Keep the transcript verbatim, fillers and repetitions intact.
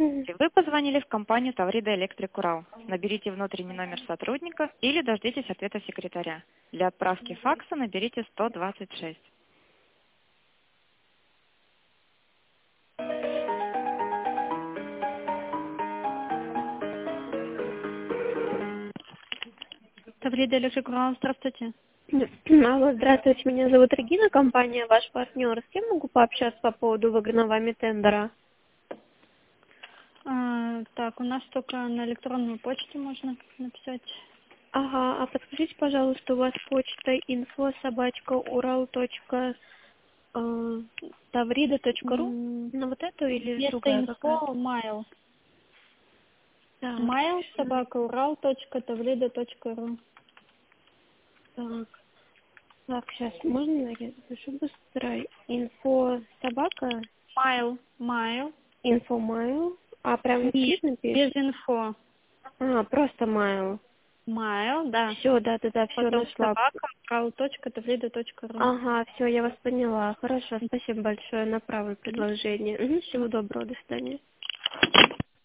Вы позвонили в компанию Таврида Электрик Урал. Наберите внутренний номер сотрудника или дождитесь ответа секретаря. Для отправки факса наберите сто двадцать шесть. Таврида Электрик Урал, здравствуйте. Алло, здравствуйте, меня зовут Регина, компания «Ваш партнер». С кем могу пообщаться по поводу выигранного вами тендера? А, так, у нас только на электронную почту можно написать. Ага, а подскажите, пожалуйста, у вас почта инфо собачка урал точка таврида точка ру? М, На вот эту или Вместо другая какая-то? инфо mail. Так, Mail щас, собака урал точка таврида точка ру. так, так, сейчас, можно я запишу быстро? Инфо собака, Mail, mail. инфомайл, а прям Нет, видно пишет? без инфо. А, просто майл. Mail, да. Все, да, да, да, все Потом нашла. собака урал точка таврида точка ру. Ага, все, я вас поняла. Хорошо, спасибо большое. Направлю предложение. Мгм, всего доброго, до свидания.